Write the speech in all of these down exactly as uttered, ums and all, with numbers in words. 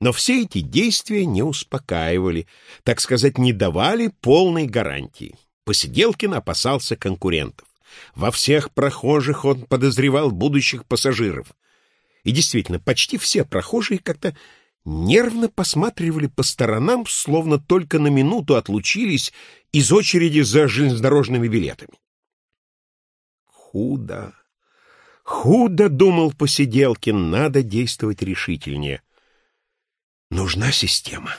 Но все эти действия не успокаивали, так сказать, не давали полной гарантии. Посиделкин опасался конкурентов. Во всех прохожих он подозревал будущих пассажиров. И действительно, почти все прохожие как-то нервно посматривали по сторонам, словно только на минуту отлучились из очереди за железнодорожными билетами. Худо, худо, думал Посиделкин, надо действовать решительнее. Нужна система.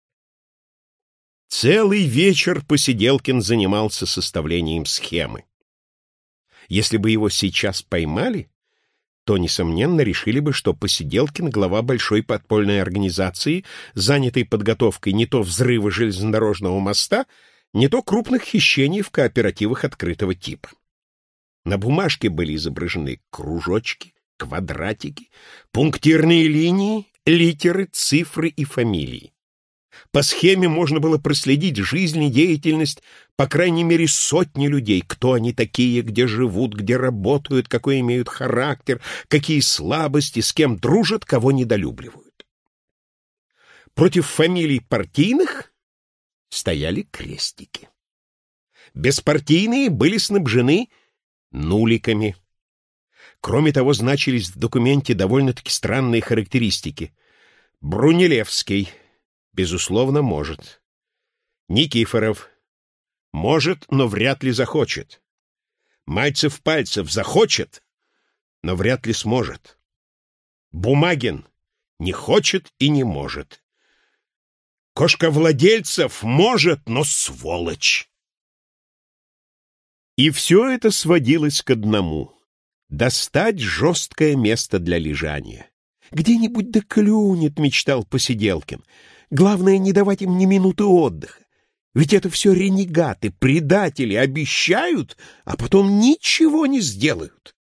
Целый вечер Посиделкин занимался составлением схемы. Если бы его сейчас поймали, то, несомненно, решили бы, что Посиделкин — глава большой подпольной организации, занятой подготовкой не то взрыва железнодорожного моста, не то крупных хищений в кооперативах открытого типа. На бумажке были изображены кружочки, квадратики, пунктирные линии, литеры, цифры и фамилии. По схеме можно было проследить жизнь и деятельность по крайней мере сотни людей, кто они такие, где живут, где работают, какой имеют характер, какие слабости, с кем дружат, кого недолюбливают. Против фамилий партийных стояли крестики. Беспартийные были снабжены нуликами. Кроме того, значились в документе довольно-таки странные характеристики. Брунеллевский безусловно, может. Никифоров может, но вряд ли захочет. Мальцев-Пальцев захочет, но вряд ли сможет. Бумагин не хочет и не может. Кошковладельцев может, но сволочь. И все это сводилось к одному — достать жесткое место для лежания. Где-нибудь да клюнет, мечтал Посиделкин. Главное, не давать им ни минуты отдыха. Ведь это все ренегаты, предатели, обещают, а потом ничего не сделают.